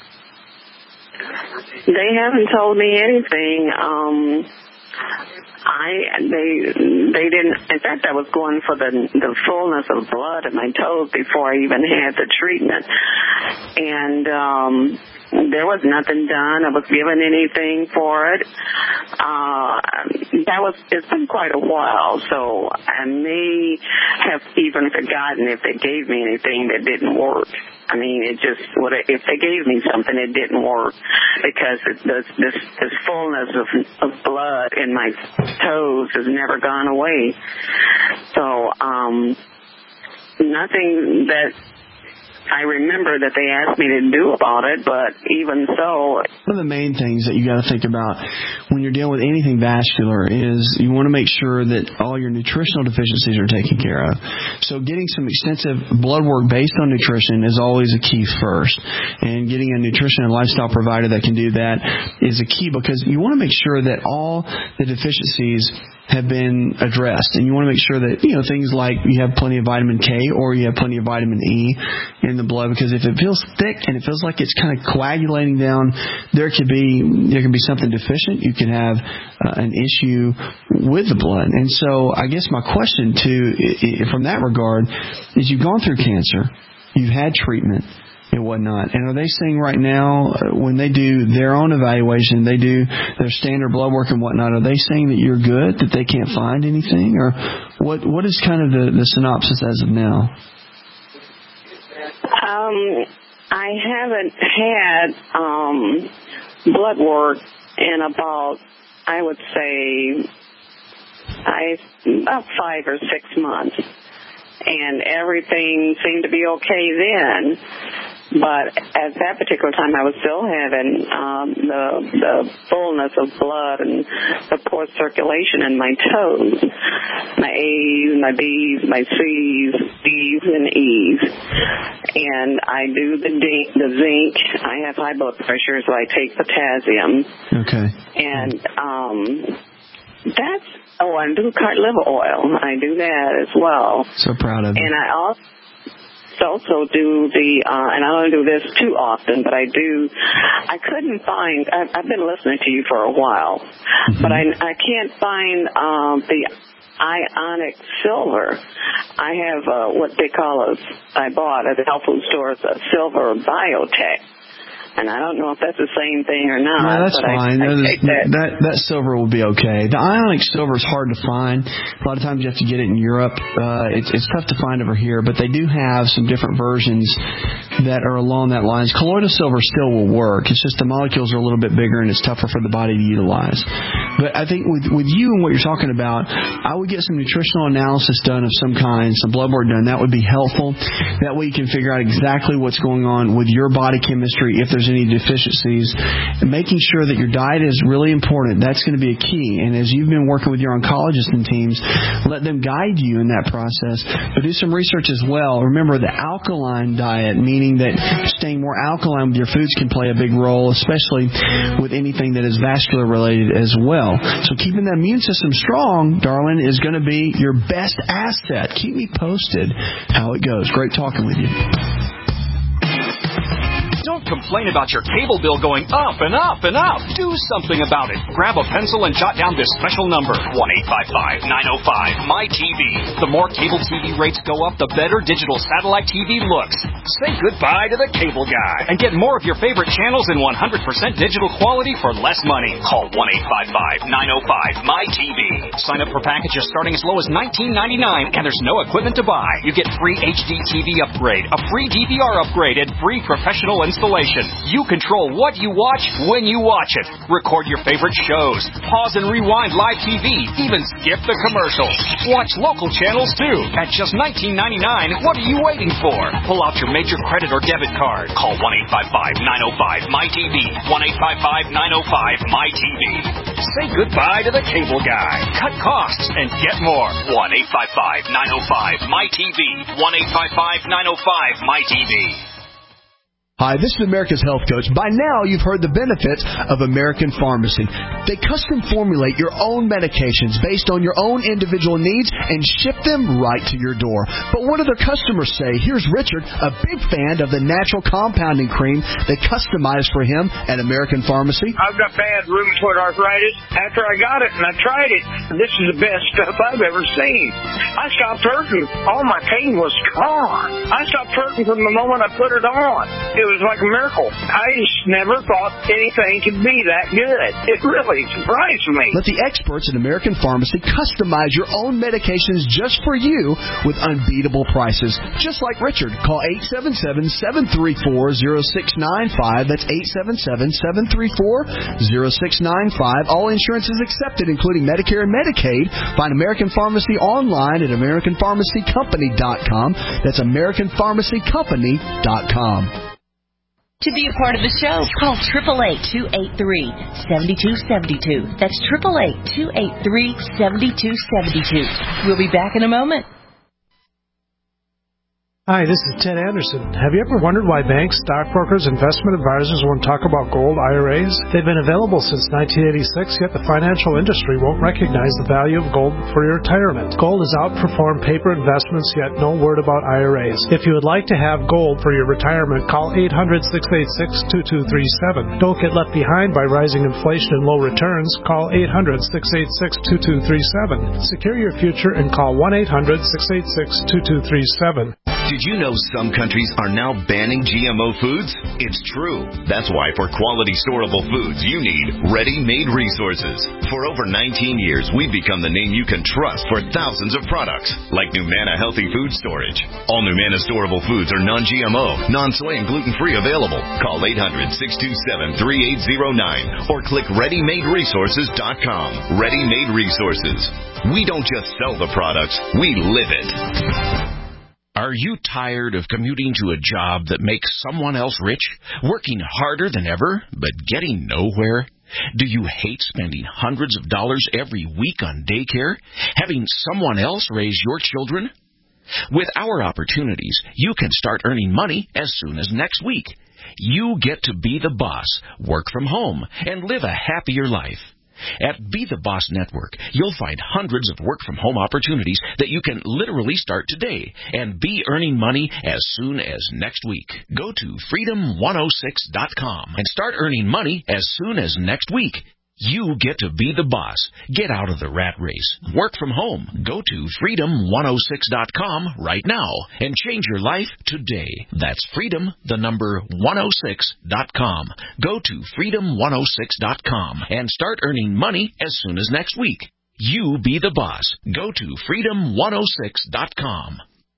They haven't told me anything. Um, I they they didn't. In fact, I was going for the the fullness of blood in my toes before I even had the treatment, and um, there was nothing done. I was given anything for it. Uh, that was. It's been quite a while, so I may have even forgotten if they gave me anything that didn't work. I mean, it just would. If they gave me something, it didn't work because it, this, this this fullness of, of blood in my toes has never gone away. So, um, nothing that I remember that they asked me to do about it, but even so... One of the main things that you got to think about when you're dealing with anything vascular is you want to make sure that all your nutritional deficiencies are taken care of. So getting some extensive blood work based on nutrition is always a key first. And getting a nutrition and lifestyle provider that can do that is a key, because you want to make sure that all the deficiencies have been addressed. And you want to make sure that, you know, things like you have plenty of vitamin K or you have plenty of vitamin E in the blood, because if it feels thick and it feels like it's kind of coagulating down, there could be there could be something deficient. You can have uh, an issue with the blood. And so I guess my question to from that regard is, you've gone through cancer, you've had treatment and whatnot, and are they saying right now, when they do their own evaluation, they do their standard blood work and whatnot, are they saying that you're good, that they can't find anything, or what? What is kind of the, the synopsis as of now? Um, I haven't had um, blood work in about, I would say, I about five or six months, and everything seemed to be okay then. But at that particular time, I was still having um, the the fullness of blood and the poor circulation in my toes, my A's, my B's, my C's, D's, and E's. And I do the zinc. The zinc. I have high blood pressure, so I take potassium. Okay. And um, that's oh, I do cod liver oil. I do that as well. So proud of you. And I also. also do the, uh, and I don't do this too often, but I do, I couldn't find, I've, I've been listening to you for a while, mm-hmm. but I, I can't find um, the ionic silver. I have uh, what they call a, I bought at the health food store, a silver biotech. And I don't know if that's the same thing or not. No, that's but fine. I, I take that. that that silver will be okay. The ionic silver is hard to find. A lot of times you have to get it in Europe. Uh, it's, it's tough to find over here, but they do have some different versions that are along that lines. Colloidal silver still will work. It's just the molecules are a little bit bigger and it's tougher for the body to utilize. But I think with with you and what you're talking about, I would get some nutritional analysis done of some kind, some blood work done. That would be helpful. That way you can figure out exactly what's going on with your body chemistry, if there's any deficiencies, and making sure that your diet is really important. That's going to be a key. And as you've been working with your oncologists and teams, let them guide you in that process. But do some research as well. Remember, the alkaline diet, meaning that staying more alkaline with your foods, can play a big role, especially with anything that is vascular related as well. well. So keeping that immune system strong, darling, is going to be your best asset. Keep me posted how it goes. Great talking with you. Don't complain about your cable bill going up and up and up. Do something about it. Grab a pencil and jot down this special number, one eight five five, nine oh five, M Y T V. The more cable T V rates go up, the better digital satellite T V looks. Say goodbye to the cable guy and get more of your favorite channels in one hundred percent digital quality for less money. Call one eight five five, nine oh five, M Y T V. Sign up for packages starting as low as nineteen ninety-nine, and there's no equipment to buy. You get free H D T V upgrade, a free D V R upgrade, and free professional installation. You control what you watch when you watch it. Record your favorite shows. Pause and rewind live T V. Even skip the commercials. Watch local channels too. At just nineteen ninety-nine, what are you waiting for? Pull out your major credit or debit card. Call one eight five five, nine oh five, M Y T V. one eight five five, nine oh five, M Y T V. Say goodbye to the cable guy. Cut costs and get more. one eight five five, nine oh five, M Y T V. one eight five five, nine oh five, M Y T V. Hi, this is America's Health Coach. By now, you've heard the benefits of American Pharmacy. They custom formulate your own medications based on your own individual needs and ship them right to your door. But what do their customers say? Here's Richard, a big fan of the natural compounding cream they customized for him at American Pharmacy. I've got bad rheumatoid arthritis. After I got it and I tried it, this is the best stuff I've ever seen. I stopped hurting. All my pain was gone. I stopped hurting from the moment I put it on. It was like a miracle. I just never thought anything could be that good. It really surprised me. Let the experts at American Pharmacy customize your own medications just for you with unbeatable prices. Just like Richard. Call eight seven seven, seven three four, zero six nine five. That's eight seven seven, seven three four, zero six nine five. All insurance is accepted, including Medicare and Medicaid. Find American Pharmacy online at American Pharmacy Company dot com. That's American Pharmacy Company dot com. To be a part of the show, call eight eight eight, two eight three, seven two seven two. That's eight eight eight, two eight three, seven two seven two. We'll be back in a moment. Hi, this is Ted Anderson. Have you ever wondered why banks, stockbrokers, investment advisors won't talk about gold I R As? They've been available since nineteen eighty-six, yet the financial industry won't recognize the value of gold for your retirement. Gold has outperformed paper investments, yet no word about I R As. If you would like to have gold for your retirement, call eight hundred, six eight six, two two three seven. Don't get left behind by rising inflation and low returns. Call eight hundred, six eight six, two two three seven. Secure your future and call one eight hundred, six eight six, two two three seven. Did you know some countries are now banning G M O foods? It's true. That's why for quality storable foods, you need ready-made resources. For over nineteen years, we've become the name you can trust for thousands of products, like Numana Healthy Food Storage. All Numana storable foods are non-G M O, non-soy, and gluten-free available. Call eight hundred, six two seven, three eight zero nine or click ready made resources dot com. Ready-Made Resources. We don't just sell the products, we live it. Are you tired of commuting to a job that makes someone else rich, working harder than ever, but getting nowhere? Do you hate spending hundreds of dollars every week on daycare, having someone else raise your children? With our opportunities, you can start earning money as soon as next week. You get to be the boss, work from home, and live a happier life. At Be the Boss Network, you'll find hundreds of work-from-home opportunities that you can literally start today and be earning money as soon as next week. Go to freedom one oh six dot com and start earning money as soon as next week. You get to be the boss. Get out of the rat race. Work from home. Go to freedom one oh six dot com right now and change your life today. That's freedom, the number one oh six dot com. Go to freedom one oh six dot com and start earning money as soon as next week. You be the boss. Go to freedom one oh six dot com.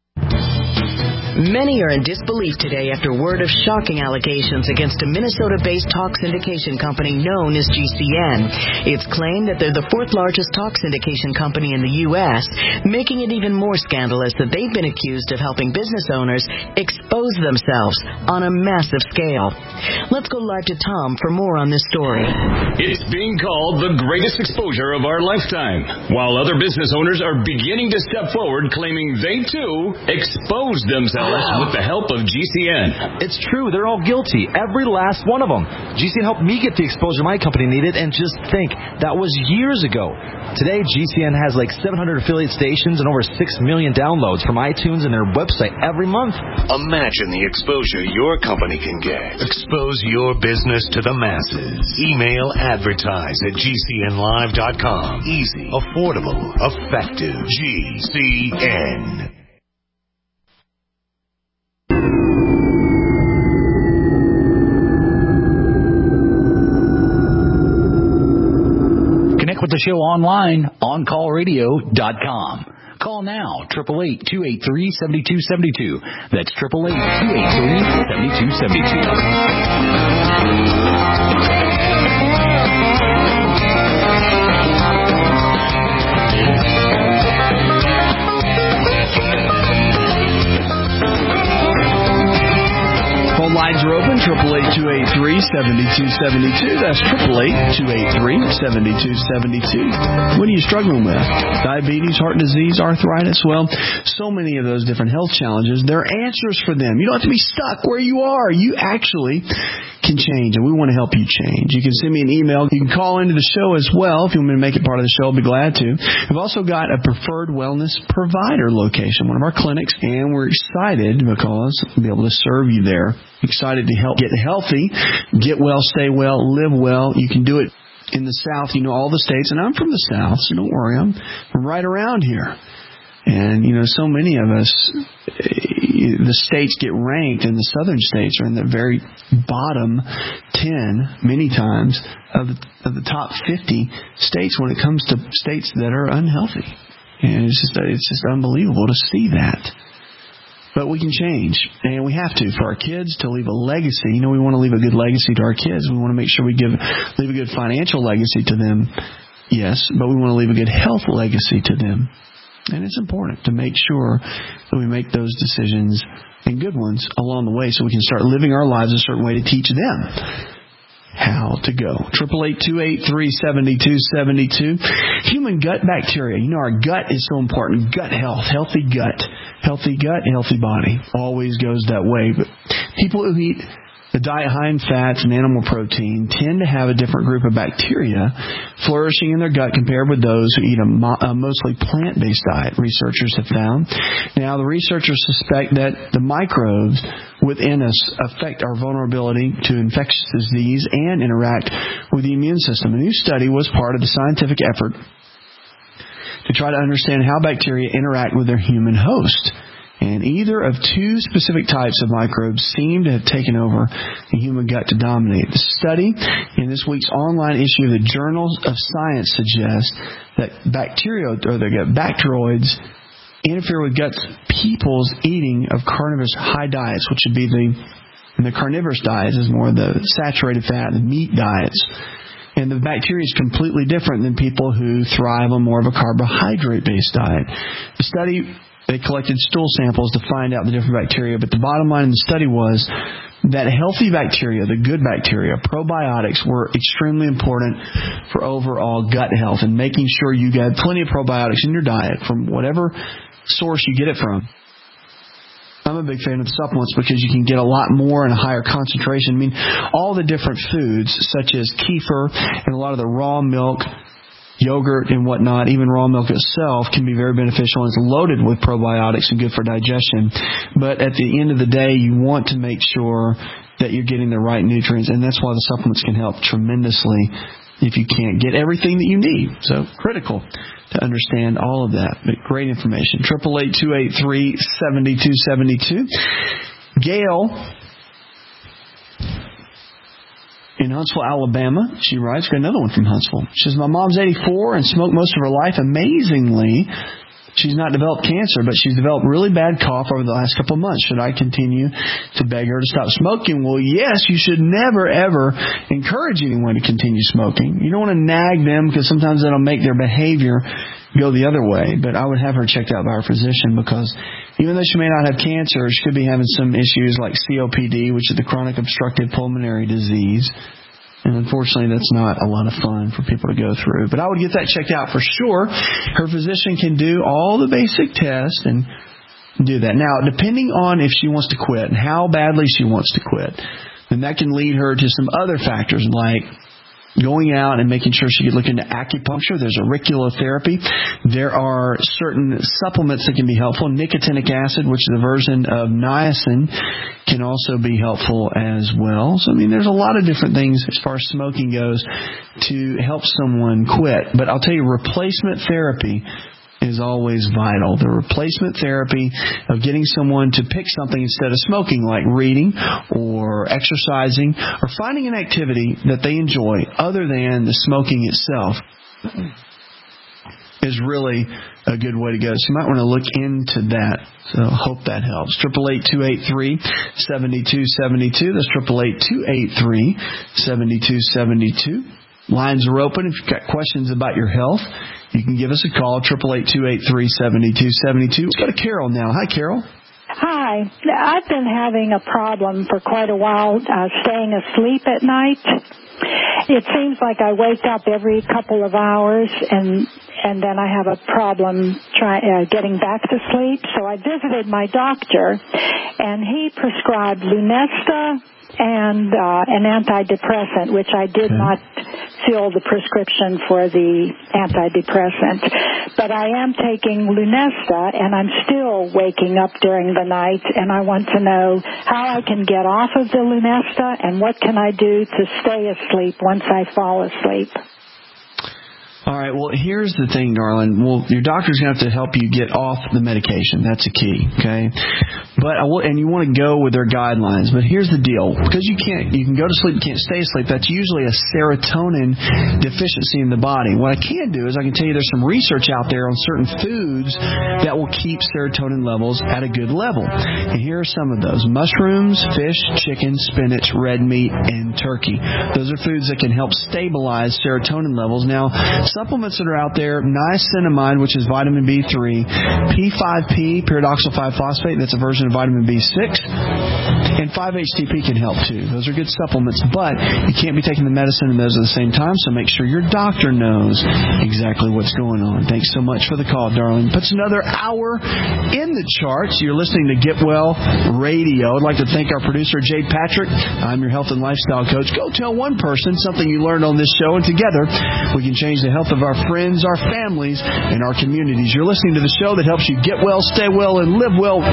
Many are in disbelief today after word of shocking allegations against a Minnesota-based talk syndication company known as G C N. It's claimed that they're the fourth largest talk syndication company in the U S, making it even more scandalous that they've been accused of helping business owners expose themselves on a massive scale. Let's go live to Tom for more on this story. It's being called the greatest exposure of our lifetime, while other business owners are beginning to step forward claiming they, too, exposed themselves with the help of G C N. It's true. They're all guilty. Every last one of them. G C N helped me get the exposure my company needed, and just think, that was years ago. Today, G C N has like seven hundred affiliate stations and over six million downloads from iTunes and their website every month. Imagine the exposure your company can get. Expose your business to the masses. Email advertise at G C N live dot com. Easy, affordable, effective. G C N. Connect with the show online, on call radio dot com. Call now, eight eight eight, two eight three, seven two seven two. That's eight eight eight, two eight three, seven two seven two. Lines are open, eight eight eight, two eight three, seven two seven two. That's eight eight eight, two eight three, seven two seven two. What are you struggling with? Diabetes, heart disease, arthritis? Well, so many of those different health challenges, there are answers for them. You don't have to be stuck where you are. You actually can change, and we want to help you change. You can send me an email. You can call into the show as well. If you want me to make it part of the show, I'll be glad to. We've also got a preferred wellness provider location, one of our clinics, and we're excited because we'll be able to serve you there. Excited to help get healthy, get well, stay well, live well. You can do it in the South. You know all the states, and I'm from the South, so don't worry. I'm right around here. And, you know, so many of us, the states get ranked, and the southern states are in the very bottom ten, many times, of the, of the top fifty states when it comes to states that are unhealthy. And it's just, it's just unbelievable to see that. But we can change, and we have to, for our kids, to leave a legacy. You know, we want to leave a good legacy to our kids. We want to make sure we give leave a good financial legacy to them, yes, but we want to leave a good health legacy to them. And it's important to make sure that we make those decisions, and good ones, along the way, so we can start living our lives a certain way to teach them how to go. eight eight eight, two eight three, seven two seven two. Human gut bacteria. You know, our gut is so important. Gut health. Healthy gut. Healthy gut, healthy body. Always goes that way. But people who eat the diet high in fats and animal protein tend to have a different group of bacteria flourishing in their gut compared with those who eat a, mo- a mostly plant-based diet, researchers have found. Now, the researchers suspect that the microbes within us affect our vulnerability to infectious disease and interact with the immune system. A new study was part of the scientific effort to try to understand how bacteria interact with their human host. And either of two specific types of microbes seem to have taken over the human gut to dominate. The study in this week's online issue of the Journal of Science suggests that bacteria, or the bacteroids, interfere with gut people's eating of carnivorous high diets, which would be the, and the carnivorous diets is more the saturated fat and meat diets. And the bacteria is completely different than people who thrive on more of a carbohydrate-based diet. The study, they collected stool samples to find out the different bacteria, but the bottom line in the study was that healthy bacteria, the good bacteria, probiotics, were extremely important for overall gut health and making sure you get plenty of probiotics in your diet from whatever source you get it from. I'm a big fan of supplements because you can get a lot more in a higher concentration. I mean, all the different foods, such as kefir and a lot of the raw milk, yogurt and whatnot, even raw milk itself, can be very beneficial and it's loaded with probiotics and good for digestion. But at the end of the day, you want to make sure that you're getting the right nutrients, and that's why the supplements can help tremendously if you can't get everything that you need. So critical to understand all of that. But great information. eight eight eight, two eight three, seven two seven two. Gail in Huntsville, Alabama, she writes, got another one from Huntsville. She says, my mom's eighty-four and smoked most of her life. Amazingly, she's not developed cancer, but she's developed really bad cough over the last couple of months. Should I continue to beg her to stop smoking? Well, yes, you should never, ever encourage anyone to continue smoking. You don't want to nag them because sometimes that'll make their behavior go the other way. But I would have her checked out by her physician because even though she may not have cancer, she could be having some issues like C O P D, which is the chronic obstructive pulmonary disease. And unfortunately, that's not a lot of fun for people to go through. But I would get that checked out for sure. Her physician can do all the basic tests and do that. Now, depending on if she wants to quit and how badly she wants to quit, And that can lead her to some other factors like going out and making sure she could look into acupuncture. There's auriculotherapy. There are certain supplements that can be helpful. Nicotinic acid, which is a version of niacin, can also be helpful as well. So, I mean, there's a lot of different things as far as smoking goes to help someone quit. But I'll tell you, replacement therapy is always vital. The replacement therapy of getting someone to pick something instead of smoking, like reading or exercising or finding an activity that they enjoy other than the smoking itself, is really a good way to go. So you might want to look into that. So I hope that helps. eight eight eight, two eight three, seven two seven two. That's eight eight eight, two eight three, seven two seven two. Lines are open. If you've got questions about your health, you can give us a call, eight eight eight, two eight three, seven two seven two. Let's go to Carol now. Hi, Carol. Hi. I've been having a problem for quite a while uh, staying asleep at night. It seems like I wake up every couple of hours and and then I have a problem try, uh, getting back to sleep. So I visited my doctor, and he prescribed Lunesta and uh, an antidepressant, which I did okay. not fill the prescription for the antidepressant. But I am taking Lunesta, and I'm still waking up during the night, and I want to know how I can get off of the Lunesta and what can I do to stay asleep once I fall asleep. All right, well, here's the thing, darling. Well, your doctor's going to have to help you get off the medication. That's a key, okay? But I will, and you want to go with their guidelines. But here's the deal. Because you can't, you can go to sleep, you can't stay asleep, that's usually a serotonin deficiency in the body. What I can do is I can tell you there's some research out there on certain foods that will keep serotonin levels at a good level. And here are some of those. Mushrooms, fish, chicken, spinach, red meat, and turkey. Those are foods that can help stabilize serotonin levels. Now, supplements that are out there, niacinamide, which is vitamin B three, P five P, pyridoxal five phosphate, that's a version of vitamin B six, and five H T P can help too. Those are good supplements, but you can't be taking the medicine and those at the same time, so make sure your doctor knows exactly what's going on. Thanks so much for the call, darling. Puts another hour in the charts. You're listening to Get Well Radio. I'd like to thank our producer, Jade Patrick. I'm your health and lifestyle coach. Go tell one person something you learned on this show, and together we can change the health of our friends, our families, and our communities. You're listening to the show that helps you get well, stay well, and live well.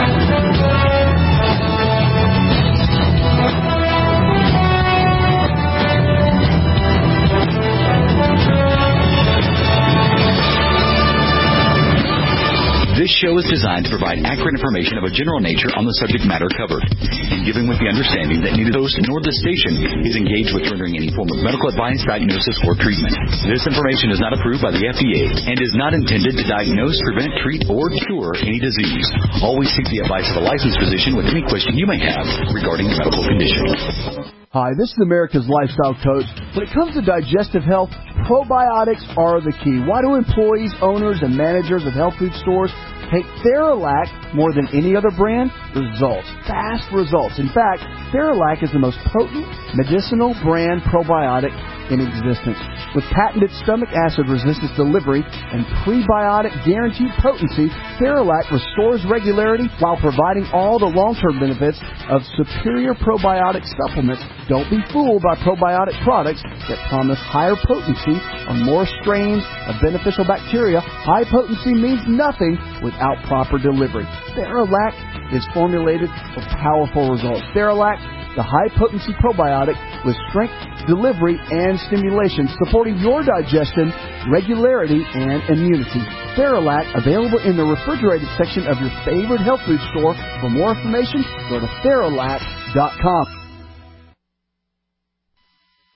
This show is designed to provide accurate information of a general nature on the subject matter covered, and given with the understanding that neither the host nor the station is engaged with rendering any form of medical advice, diagnosis, or treatment. This information is not approved by the F D A and is not intended to diagnose, prevent, treat, or cure any disease. Always seek the advice of a licensed physician with any question you may have regarding a medical condition. Hi, this is America's Lifestyle Coach. When it comes to digestive health, probiotics are the key. Why do employees, owners, and managers of health food stores take Theralac more than any other brand? Results. Fast results. In fact, Theralac is the most potent medicinal brand probiotic in existence. With patented stomach acid resistance delivery and prebiotic guaranteed potency, Theralac restores regularity while providing all the long-term benefits of superior probiotic supplements. Don't be fooled by probiotic products that promise higher potency or more strains of beneficial bacteria. High potency means nothing without proper delivery. Theralac is formulated for powerful results. Theralac, the high-potency probiotic with strength, delivery, and stimulation, supporting your digestion, regularity, and immunity. Theralac, available in the refrigerated section of your favorite health food store. For more information, go to Theralac dot com.